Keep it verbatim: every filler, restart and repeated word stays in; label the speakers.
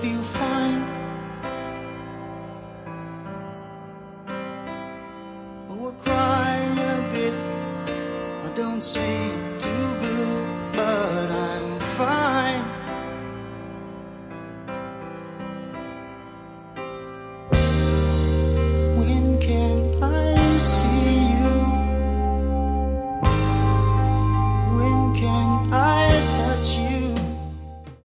Speaker 1: feel fine. Oh, I cry a bit, I don't sleep too good, but I'm fine. When can I see